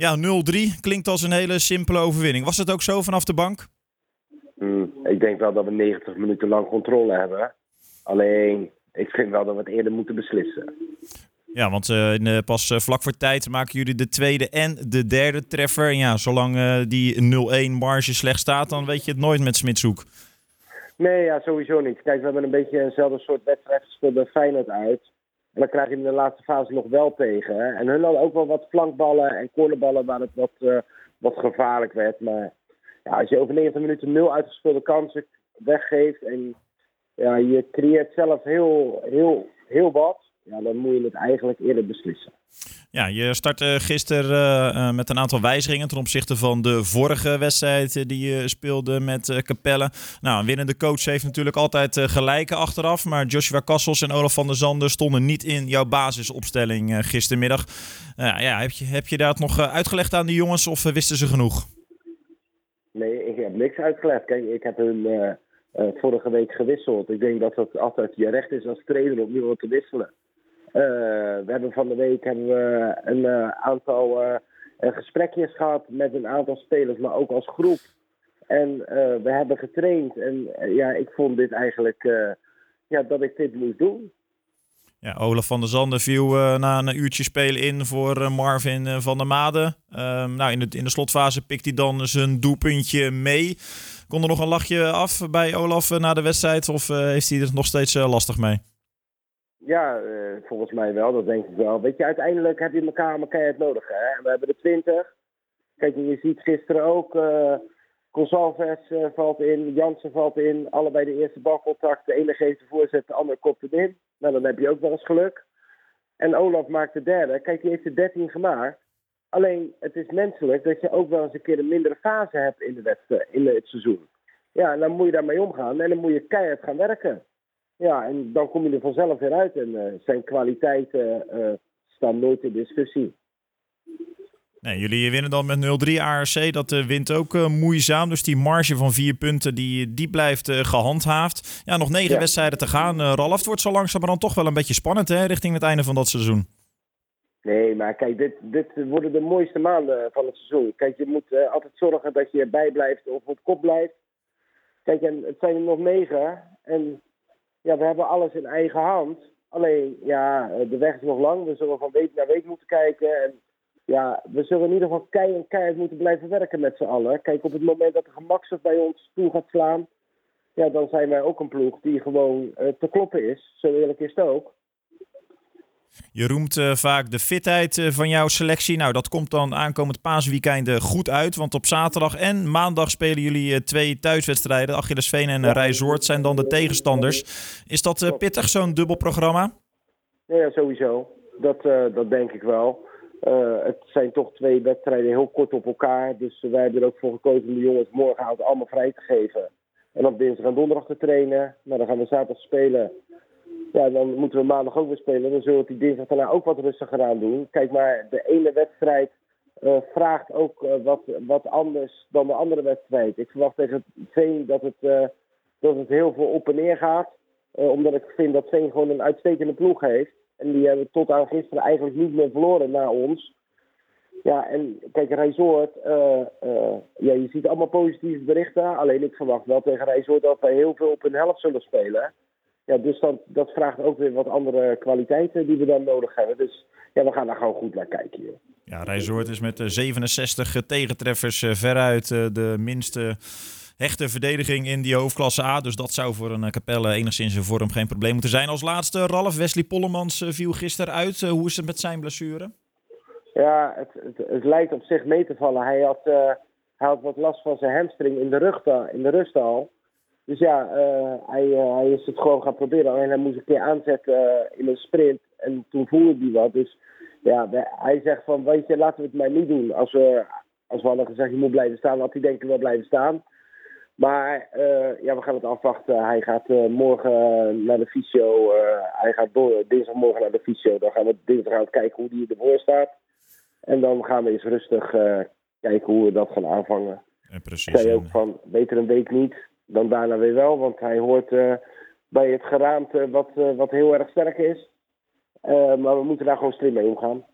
Ja, 0-3 klinkt als een hele simpele overwinning. Was het ook zo vanaf de bank? Ik denk wel dat we 90 minuten lang controle hebben. Alleen, ik vind wel dat we het eerder moeten beslissen. Ja, want pas vlak voor tijd maken jullie de tweede en de derde treffer. En ja, zolang die 0-1 marge slecht staat, dan weet je het nooit met Smitshoek. Nee, ja, sowieso niet. Kijk, we hebben een beetje eenzelfde soort wedstrijd gespeeld bij Feyenoord uit. En dan krijg je in de laatste fase nog wel tegen. Hè? En hun hadden ook wel wat flankballen en cornerballen waar het wat gevaarlijk werd. Maar ja, als je over 90 minuten 0 uitgespeelde kansen weggeeft en ja, je creëert zelf heel wat, ja, dan moet je het eigenlijk eerder beslissen. Ja, je startte gisteren met een aantal wijzigingen ten opzichte van de vorige wedstrijd die je speelde met Capelle. Nou, een winnende coach heeft natuurlijk altijd gelijke achteraf, maar Joshua Cassels en Olaf van der Zanden stonden niet in jouw basisopstelling gistermiddag. Heb je dat nog uitgelegd aan die jongens of wisten ze genoeg? Nee, ik heb niks uitgelegd. Kijk, ik heb hun vorige week gewisseld. Ik denk dat het altijd je recht is als trainer om iemand te wisselen. We hebben van de week een aantal gesprekjes gehad met een aantal spelers, maar ook als groep. En we hebben getraind. En ik vond dit eigenlijk dat ik dit moest doen. Ja, Olaf van der Zanden viel na een uurtje spelen in voor Marvin van der Made. In de slotfase pikt hij dan zijn doelpuntje mee. Kon er nog een lachje af bij Olaf na de wedstrijd of heeft hij er nog steeds lastig mee? Ja, volgens mij wel, dat denk ik wel. Weet je, uiteindelijk heb je elkaar keihard nodig. Hè? En we hebben er 20. Kijk, je ziet gisteren ook, Gonçalves valt in, Jansen valt in. Allebei de eerste balcontact. De ene geeft de voorzet, de ander kopt het in. Nou, dan heb je ook wel eens geluk. En Olaf maakt de derde. Kijk, die heeft de 13 gemaakt. Alleen, het is menselijk dat je ook wel eens een keer een mindere fase hebt in de wedstrijd, in het seizoen. Ja, en dan moet je daarmee omgaan en dan moet je keihard gaan werken. Ja, en dan kom je er vanzelf weer uit. En zijn kwaliteiten staan nooit in discussie. Nee, jullie winnen dan met 0-3 ARC. Dat wint ook moeizaam. Dus die marge van 4 punten die blijft gehandhaafd. Ja, nog 9 wedstrijden te gaan. Ralf, het wordt zo langzamerhand toch wel een beetje spannend hè, richting het einde van dat seizoen. Nee, maar kijk, dit worden de mooiste maanden van het seizoen. Kijk, je moet altijd zorgen dat je erbij blijft of op kop blijft. Kijk, en het zijn er nog 9. En ja, we hebben alles in eigen hand. Alleen, ja, de weg is nog lang. We zullen van week naar week moeten kijken. En ja, we zullen in ieder geval keihard moeten blijven werken met z'n allen. Kijk, op het moment dat de gemakzucht bij ons toe gaat slaan, ja, dan zijn wij ook een ploeg die gewoon te kloppen is. Zo eerlijk is het ook. Je roemt vaak de fitheid van jouw selectie. Nou, dat komt dan aankomend paasweekend goed uit. Want op zaterdag en maandag spelen jullie 2 thuiswedstrijden. Achillesveen en Rijzoord zijn dan de tegenstanders. Is dat pittig, zo'n dubbel programma? Ja, sowieso. Dat denk ik wel. Het zijn toch 2 wedstrijden heel kort op elkaar. Dus wij hebben er ook voor gekozen om de jongens morgenavond allemaal vrij te geven. En op dinsdag en donderdag te trainen. Nou, dan gaan we zaterdag spelen. Ja, dan moeten we maandag ook weer spelen. Dan zullen we die dinsdag daarna ook wat rustiger aan doen. Kijk, maar de ene wedstrijd vraagt ook wat anders dan de andere wedstrijd. Ik verwacht tegen Veen dat het heel veel op en neer gaat. Omdat ik vind dat Veen gewoon een uitstekende ploeg heeft. En die hebben tot aan gisteren eigenlijk niet meer verloren na ons. Ja, en kijk, Rijzoord, je ziet allemaal positieve berichten. Alleen ik verwacht wel tegen Rijzoord dat wij heel veel op hun helft zullen spelen. Ja, dus dat vraagt ook weer wat andere kwaliteiten die we dan nodig hebben. Dus ja, we gaan daar gewoon goed naar kijken hier. Ja, Rijzoord is met 67 tegentreffers veruit de minste hechte verdediging in die hoofdklasse A. Dus dat zou voor een Capelle enigszins in vorm geen probleem moeten zijn. Als laatste, Ralf, Wesley Pollemans viel gisteren uit. Hoe is het met zijn blessure? Ja, het lijkt op zich mee te vallen. Hij had wat last van zijn hamstring in de rust al. Dus ja, hij is het gewoon gaan proberen. Alleen hij moest een keer aanzetten in een sprint. En toen voelde hij wat. Dus ja, hij zegt van, weet je, laten we het maar niet doen. Als we hadden gezegd, je moet blijven staan, had hij denk ik wel blijven staan. Maar we gaan het afwachten. Hij gaat morgen naar de fysio. Hij gaat dinsdagmorgen naar de fysio. Dan gaan we dinsdag kijken hoe die ervoor staat. En dan gaan we eens rustig kijken hoe we dat gaan aanvangen. Precies. Ik zei ook van, beter een week niet dan daarna weer wel. Want hij hoort bij het geraamte wat heel erg sterk is. Maar we moeten daar gewoon slim mee omgaan.